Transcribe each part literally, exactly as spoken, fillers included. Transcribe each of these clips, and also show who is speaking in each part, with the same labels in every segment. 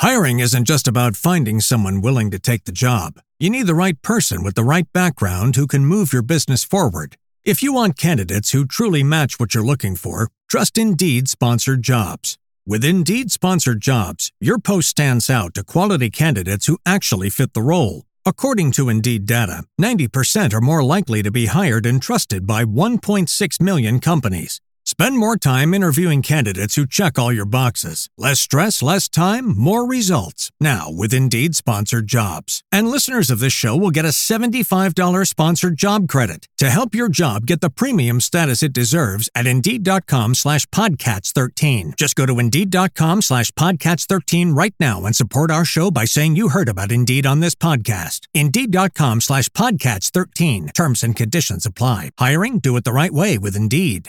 Speaker 1: Hiring isn't just about finding someone willing to take the job. You need the right person with the right background who can move your business forward. If you want candidates who truly match what you're looking for, trust Indeed Sponsored Jobs. With Indeed Sponsored Jobs, your post stands out to quality candidates who actually fit the role. According to Indeed data, ninety percent are more likely to be hired and trusted by one point six million companies. Spend more time interviewing candidates who check all your boxes. Less stress, less time, more results. Now with Indeed Sponsored Jobs. And listeners of this show will get a seventy-five dollars sponsored job credit to help your job get the premium status it deserves at Indeed.com slash Podcats13. Just go to Indeed.com slash Podcats13 right now and support our show by saying you heard about Indeed on this podcast. Indeed.com slash Podcats13. Terms and conditions apply. Hiring? Do it the right way with Indeed.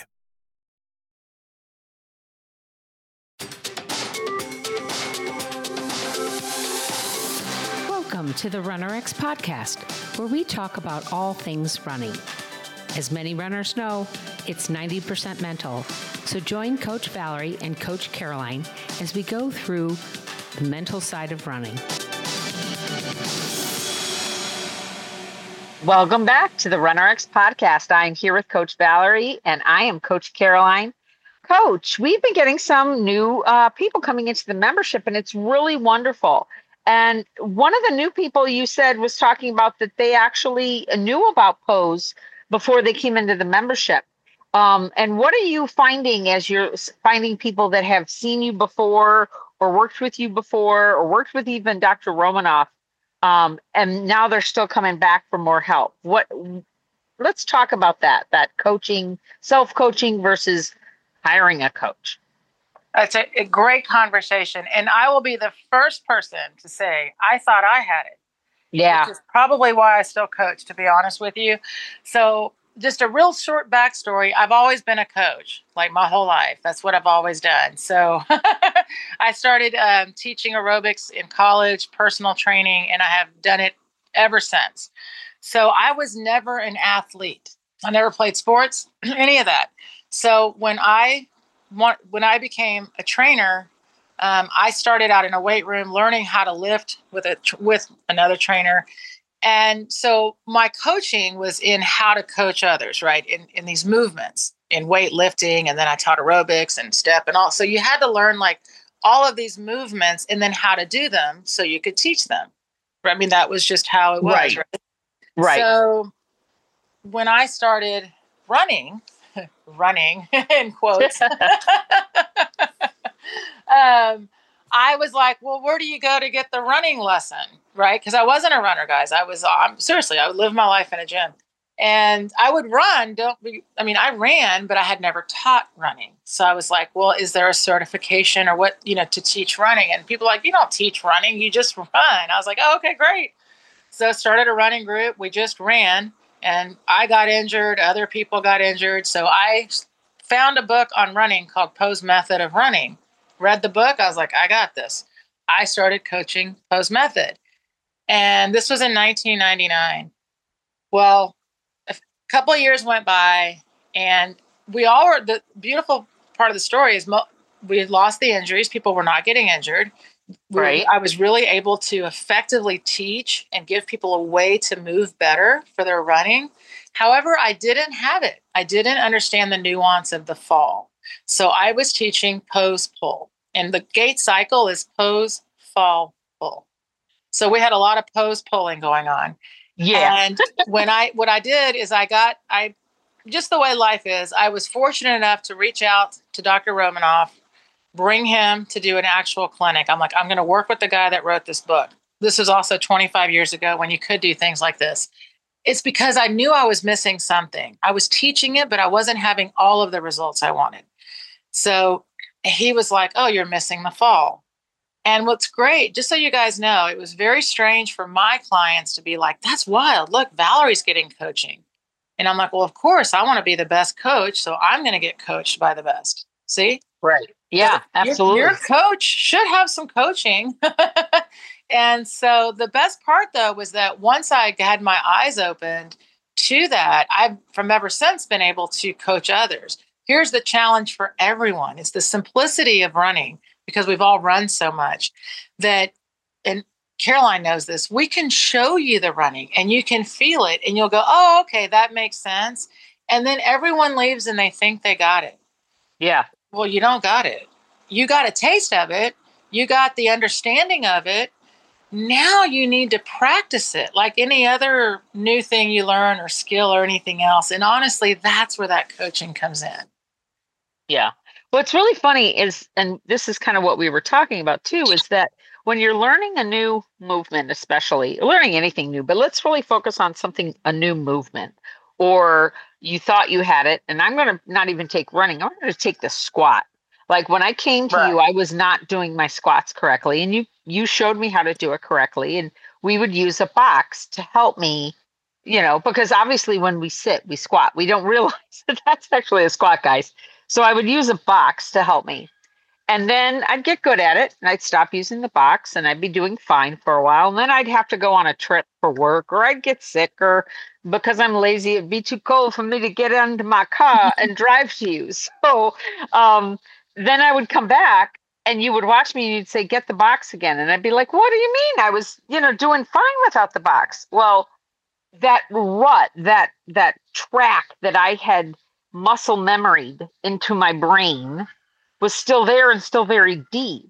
Speaker 2: Welcome to the RunnerX podcast, where we talk about all things running. As many runners know, it's ninety percent mental. So join Coach Valerie and Coach Caroline as we go through the mental side of running.
Speaker 3: Welcome back to the RunnerX podcast. I am here with Coach Valerie and I am Coach Caroline. Coach, we've been getting some new uh, people coming into the membership, and it's really wonderful. And one of the new people you said was talking about that they actually knew about Pose before they came into the membership. Um, and what are you finding as you're finding people that have seen you before or worked with you before or worked with even Doctor Romanoff, um, and now they're still coming back for more help? What? Let's talk about that, that coaching, self-coaching versus hiring a coach.
Speaker 4: That's a, a great conversation. And I will be the first person to say, I thought I had it.
Speaker 3: Yeah.
Speaker 4: Which is probably why I still coach, to be honest with you. So just a real short backstory. I've always been a coach, like my whole life. That's what I've always done. So I started um, teaching aerobics in college, personal training, and I have done it ever since. So I was never an athlete. I never played sports, any of that. So when I When I became a trainer, um, I started out in a weight room learning how to lift with a with another trainer. And so my coaching was in how to coach others, right? In, in these movements, in weightlifting. And then I taught aerobics and step and all. So you had to learn like all of these movements and then how to do them so you could teach them. I mean, that was just how it was.
Speaker 3: Right.
Speaker 4: Right.
Speaker 3: Right.
Speaker 4: So when I started running, running in quotes, um, I was like, well, where do you go to get the running lesson? Right. Because I wasn't a runner, guys. I was, I'm seriously, I would live my life in a gym and I would run. Don't be, I mean, I ran, but I had never taught running. So I was like, well, is there a certification or what, you know, to teach running? And people are like, you don't teach running, you just run. I was like, oh, okay, great. So I started a running group. We just ran. And I got injured. Other people got injured. So I found a book on running called Pose Method of Running. Read the book. I was like, I got this. I started coaching Pose Method. And this was in nineteen ninety-nine. Well, a couple of years went by and we all were, the beautiful part of the story is mo- we had lost the injuries. People were not getting injured.
Speaker 3: Right.
Speaker 4: I was really able to effectively teach and give people a way to move better for their running. However, I didn't have it. I didn't understand the nuance of the fall. So I was teaching pose pull, and the gait cycle is pose, fall, pull. So we had a lot of pose pulling going on.
Speaker 3: Yeah.
Speaker 4: And when I, what I did is I got, I, just the way life is, I was fortunate enough to reach out to Doctor Romanoff, bring him to do an actual clinic. I'm like, I'm going to work with the guy that wrote this book. This was also twenty-five years ago when you could do things like this. It's because I knew I was missing something. I was teaching it, but I wasn't having all of the results I wanted. So he was like, oh, you're missing the fall. And what's great, just so you guys know, it was very strange for my clients to be like, that's wild. Look, Valerie's getting coaching. And I'm like, well, of course, I want to be the best coach. So I'm going to get coached by the best. See?
Speaker 3: Right. Yeah, absolutely.
Speaker 4: Your, your coach should have some coaching. And so the best part, though, was that once I had my eyes opened to that, I've from ever since been able to coach others. Here's the challenge for everyone. It's the simplicity of running. because we've all run so much that, and Caroline knows this, we can show you the running and you can feel it and you'll go, oh, okay, that makes sense. And then everyone leaves and they think they got it.
Speaker 3: Yeah.
Speaker 4: Well, you don't got it. You got a taste of it. You got the understanding of it. Now you need to practice it like any other new thing you learn or skill or anything else. And honestly, that's where that coaching comes in.
Speaker 3: Yeah. What's really funny is, and this is kind of what we were talking about too, is that when you're learning a new movement, especially learning anything new, but let's really focus on something, a new movement, or you thought you had it. And I'm going to not even take running. I'm going to take the squat. Like when I came to
Speaker 4: Right.
Speaker 3: you, I was not doing my squats correctly. And you, you showed me how to do it correctly. And we would use a box to help me, you know, because obviously when we sit, we squat. We don't realize that that's actually a squat, guys. So I would use a box to help me. And then I'd get good at it and I'd stop using the box and I'd be doing fine for a while. And then I'd have to go on a trip for work, or I'd get sick, or because I'm lazy, it'd be too cold for me to get into my car and drive to you. So um, then I would come back and you would watch me and you'd say, get the box again. And I'd be like, what do you mean? I was, you know, doing fine without the box. Well, that rut, that, that track that I had muscle memoried into my brain was still there and still very deep.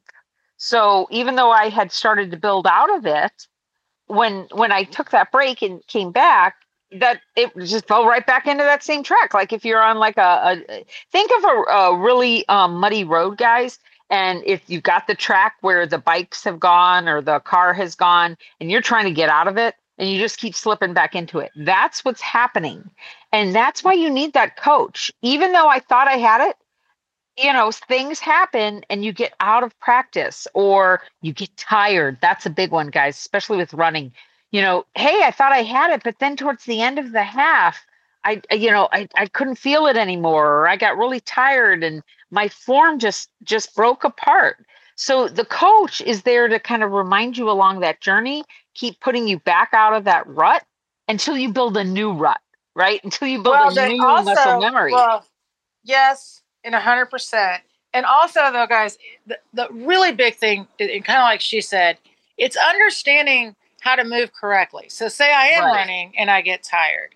Speaker 3: So even though I had started to build out of it, when when I took that break and came back, that it just fell right back into that same track. Like if you're on like a, a think of a, a really um, muddy road, guys, and if you've got the track where the bikes have gone or the car has gone and you're trying to get out of it and you just keep slipping back into it. That's what's happening. And that's why you need that coach. Even though I thought I had it, you know, things happen and you get out of practice or you get tired. That's a big one, guys, especially with running. You know, hey, I thought I had it, but then towards the end of the half, I, you know, I, I couldn't feel it anymore, or I got really tired and my form just, just broke apart. So the coach is there to kind of remind you along that journey, keep putting you back out of that rut until you build a new rut, right? Until you build
Speaker 4: Well,
Speaker 3: a
Speaker 4: they
Speaker 3: new
Speaker 4: also,
Speaker 3: muscle memory.
Speaker 4: well, yes, in a hundred percent. And also though, guys, the, the really big thing, and kind of like she said, it's understanding how to move correctly. So say I am
Speaker 3: Right.
Speaker 4: running and I get tired.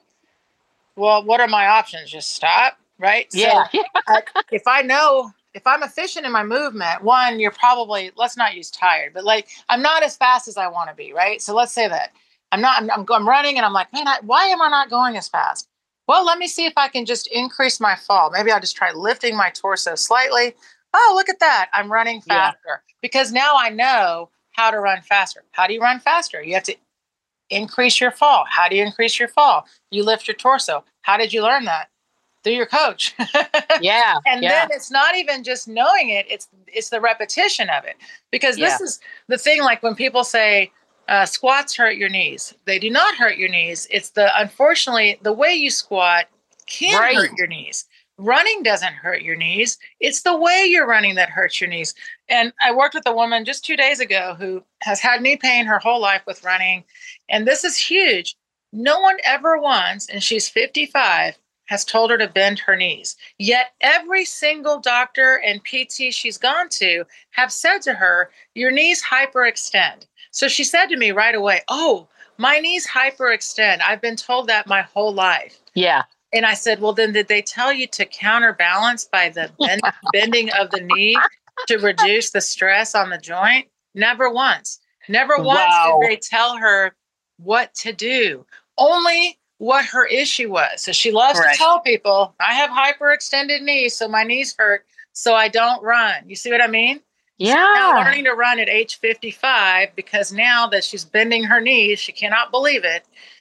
Speaker 4: Well, what are my options? Just stop, right?
Speaker 3: Yeah.
Speaker 4: So I, if I know, if I'm efficient in my movement, one, you're probably, let's not use tired, but like, I'm not as fast as I want to be, right? So let's say that I'm not, I'm, I'm, I'm running and I'm like, man, I, why am I not going as fast? Well, let me see if I can just increase my fall. Maybe I'll just try lifting my torso slightly. Oh, look at that. I'm running
Speaker 3: Yeah.
Speaker 4: faster because now I know how to run faster. How do you run faster? You have to increase your fall. How do you increase your fall? You lift your torso. How did you learn that? Through your coach.
Speaker 3: Yeah.
Speaker 4: And
Speaker 3: yeah.
Speaker 4: then it's not even just knowing it, it's it's the repetition of it. Because this
Speaker 3: Yeah.
Speaker 4: is the thing, like when people say uh, squats hurt your knees, they do not hurt your knees. It's the, unfortunately, the way you squat can
Speaker 3: Right.
Speaker 4: hurt your knees. Running doesn't hurt your knees. It's the way you're running that hurts your knees. And I worked with a woman just two days ago who has had knee pain her whole life with running. And this is huge. No one ever once, and she's fifty-five, has told her to bend her knees. Yet every single doctor and P T she's gone to have said to her, your knees hyperextend. So she said to me right away, oh, my knees hyperextend. I've been told that my whole life.
Speaker 3: Yeah.
Speaker 4: And I said, well, then did they tell you to counterbalance by the bend, bending of the knee to reduce the stress on the joint? Never once. Never once
Speaker 3: Wow.
Speaker 4: did they tell her what to do. Only what her issue was. So she loves
Speaker 3: Right.
Speaker 4: to tell people, I have hyperextended knees, so my knees hurt, so I don't run. You see what I mean? She's now
Speaker 3: Yeah.
Speaker 4: learning to run at age fifty-five because now that she's bending her knees, she cannot believe it.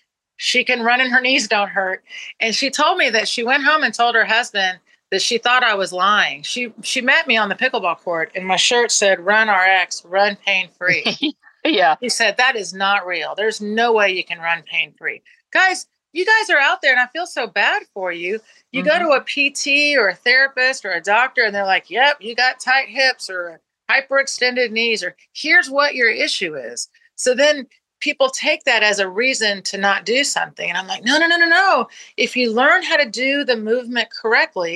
Speaker 4: She can run and her knees don't hurt. And she told me that she went home and told her husband that she thought I was lying. She she met me on the pickleball court and my shirt said, Run R X, run pain-free.
Speaker 3: Yeah.
Speaker 4: He said, that is not real. There's no way you can run pain-free. Guys, you guys are out there and I feel so bad for you. You
Speaker 3: Mhm.
Speaker 4: go to a P T or a therapist or a doctor and they're like, yep, you got tight hips or hyperextended knees, or here's what your issue is. So then people take that as a reason to not do something. And I'm like, no, no, no, no, no. If you learn how to do the movement correctly,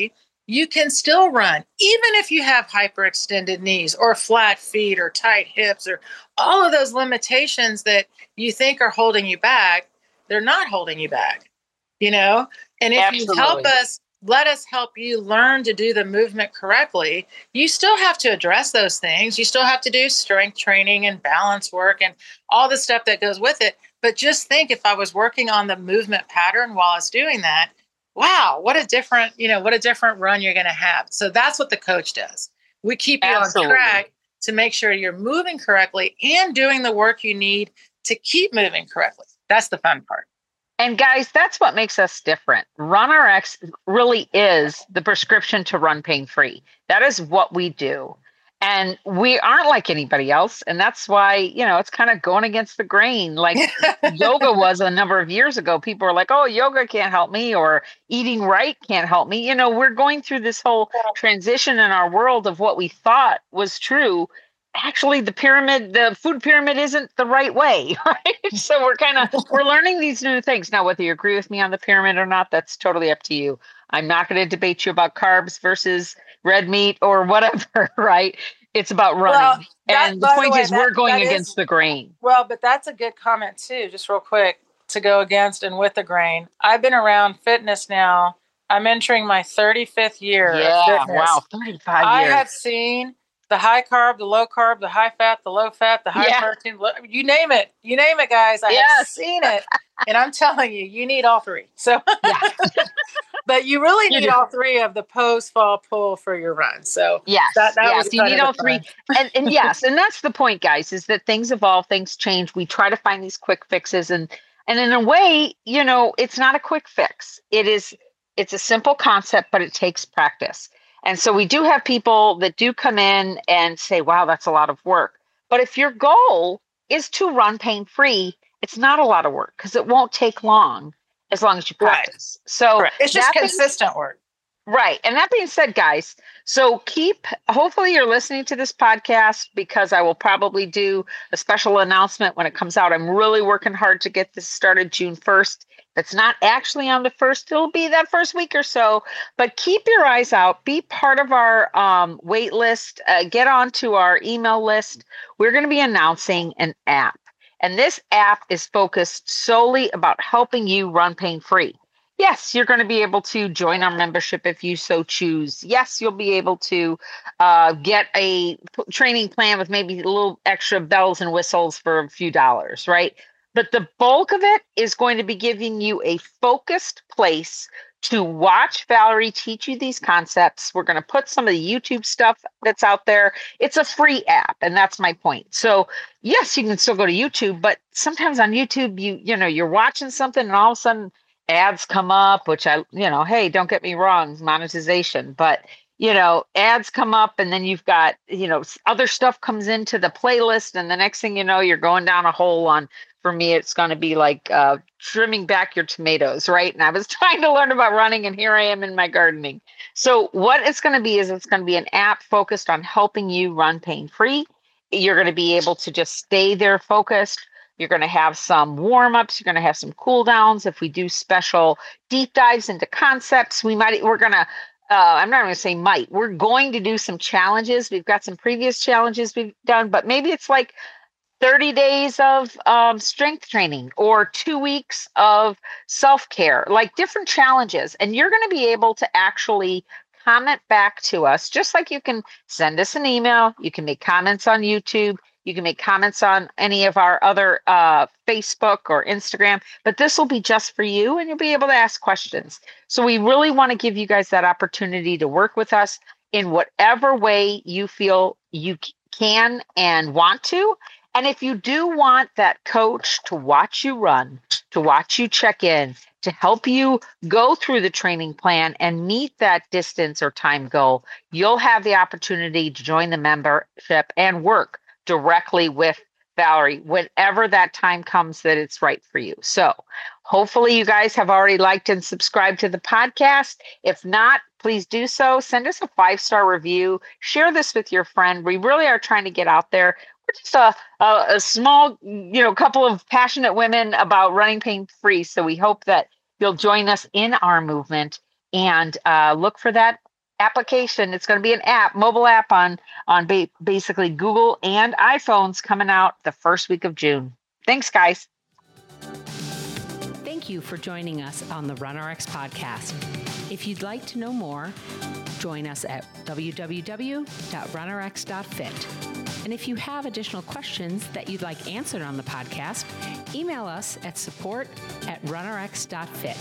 Speaker 4: you can still run, even if you have hyperextended knees or flat feet or tight hips or all of those limitations that you think are holding you back. They're not holding you back, you know? And if
Speaker 3: Absolutely.
Speaker 4: you help us, let us help you learn to do the movement correctly, you still have to address those things. You still have to do strength training and balance work and all the stuff that goes with it. But just think, if I was working on the movement pattern while I was doing that, wow, what a different, you know, what a different run you're going to have. So that's what the coach does. We keep you
Speaker 3: Absolutely.
Speaker 4: on track to make sure you're moving correctly and doing the work you need to keep moving correctly. That's the fun part.
Speaker 3: And guys, that's what makes us different. RunRx really is the prescription to run pain-free. That is what we do. And we aren't like anybody else. And that's why, you know, it's kind of going against the grain. Like yoga was a number of years ago. People were like, oh, yoga can't help me, or eating right can't help me. You know, we're going through this whole transition in our world of what we thought was true. Actually, the pyramid, the food pyramid isn't the right way, right? So we're kind of, we're learning these new things. Now, whether you agree with me on the pyramid or not, that's totally up to you. I'm not going to debate you about carbs versus red meat or whatever, right? It's about running.
Speaker 4: Well, that,
Speaker 3: and the
Speaker 4: by
Speaker 3: point
Speaker 4: the way,
Speaker 3: is
Speaker 4: that-
Speaker 3: we're going
Speaker 4: that is-
Speaker 3: against the grain.
Speaker 4: Well, but that's a good comment too, just real quick, to go against and with the grain. I've been around fitness now. I'm entering my thirty-fifth year of
Speaker 3: Yeah,
Speaker 4: fitness.
Speaker 3: wow, thirty-five
Speaker 4: I
Speaker 3: years.
Speaker 4: have seen the high carb, the low carb, the high fat, the low fat, the high
Speaker 3: Yeah.
Speaker 4: protein, low, you name it. You name it, guys. I have
Speaker 3: Yes.
Speaker 4: seen it. And I'm telling you, you need all three. So,
Speaker 3: Yeah.
Speaker 4: but you really
Speaker 3: You
Speaker 4: need
Speaker 3: do.
Speaker 4: all three of the post fall pull for your run. So
Speaker 3: Yes,
Speaker 4: that, that
Speaker 3: yes,
Speaker 4: was
Speaker 3: you
Speaker 4: kind
Speaker 3: need
Speaker 4: of
Speaker 3: all
Speaker 4: the
Speaker 3: three.
Speaker 4: fun.
Speaker 3: And, and yes, and that's the point, guys, is that things evolve, things change. We try to find these quick fixes, and and in a way, you know, it's not a quick fix. It is, it's a simple concept, but it takes practice. And so we do have people that do come in and say, wow, that's a lot of work. But if your goal is to run pain-free, it's not a lot of work, because it won't take long as long as you
Speaker 4: Right.
Speaker 3: practice. So
Speaker 4: Correct. It's just
Speaker 3: that being-
Speaker 4: consistent work.
Speaker 3: Right. And that being said, guys, so keep, hopefully you're listening to this podcast, because I will probably do a special announcement when it comes out. I'm really working hard to get this started June first. If it's not actually on the first, it'll be that first week or so, but keep your eyes out, be part of our um, wait list, uh, get onto our email list. We're going to be announcing an app, and this app is focused solely about helping you run pain-free. Yes, you're going to be able to join our membership if you so choose. Yes, you'll be able to uh, get a p- training plan with maybe a little extra bells and whistles for a few dollars, right? But the bulk of it is going to be giving you a focused place to watch Valerie teach you these concepts. We're going to put some of the YouTube stuff that's out there. It's a free app, and that's my point. So yes, you can still go to YouTube, but sometimes on YouTube, you you know, you're watching something and all of a sudden ads come up, which I, you know, hey, don't get me wrong, monetization, but you know, ads come up, and then you've got, you know, other stuff comes into the playlist, and the next thing you know, you're going down a hole on, for me, it's going to be like uh, trimming back your tomatoes, right? And I was trying to learn about running, and here I am in my gardening. So what it's going to be is it's going to be an app focused on helping you run pain-free. You're going to be able to just stay there focused. You're going to have some warm-ups. You're going to have some cool downs. If we do special deep dives into concepts, we might, we're going to, uh, I'm not going to say might, we're going to do some challenges. We've got some previous challenges we've done, but maybe it's like thirty days of um, strength training or two weeks of self-care, like different challenges. And you're going to be able to actually comment back to us, just like you can send us an email. You can make comments on YouTube. You can make comments on any of our other uh, Facebook or Instagram, but this will be just for you, and you'll be able to ask questions. So we really want to give you guys that opportunity to work with us in whatever way you feel you can and want to. And if you do want that coach to watch you run, to watch you check in, to help you go through the training plan and meet that distance or time goal, you'll have the opportunity to join the membership and work directly with Valerie whenever that time comes that it's right for you. So hopefully you guys have already liked and subscribed to the podcast. If not, please do so. Send us a five-star review. Share this with your friend. We really are trying to get out there. We're just a, a, a small, you know, couple of passionate women about running pain-free. So we hope that you'll join us in our movement, and uh, look for that application. It's going to be an app, mobile app on on ba- basically Google and iPhones coming out the first week of June. Thanks, guys.
Speaker 2: Thank you for joining us on the RunRx podcast. If you'd like to know more, join us at w w w dot run r x dot fit. And if you have additional questions that you'd like answered on the podcast, email us at support at run r x dot fit.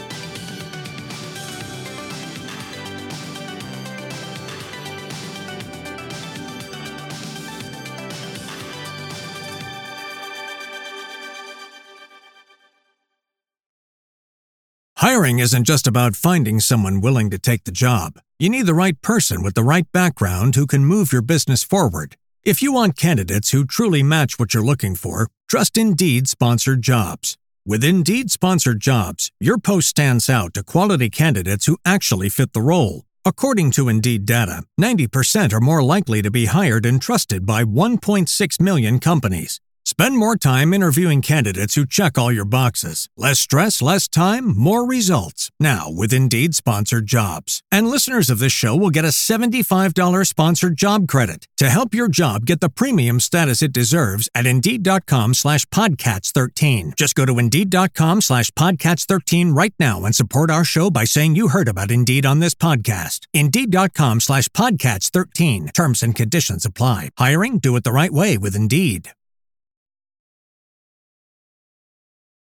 Speaker 1: Hiring isn't just about finding someone willing to take the job. You need the right person with the right background who can move your business forward. If you want candidates who truly match what you're looking for, trust Indeed Sponsored Jobs. With Indeed Sponsored Jobs, your post stands out to quality candidates who actually fit the role. According to Indeed data, ninety percent are more likely to be hired and trusted by one point six million companies. Spend more time interviewing candidates who check all your boxes. Less stress, less time, more results. Now with Indeed Sponsored Jobs. And listeners of this show will get a seventy-five dollars sponsored job credit to help your job get the premium status it deserves at Indeed.com slash Podcats 13. Just go to Indeed.com slash Podcats 13 right now and support our show by saying you heard about Indeed on this podcast. Indeed.com slash Podcats 13. Terms and conditions apply. Hiring? Do it the right way with Indeed.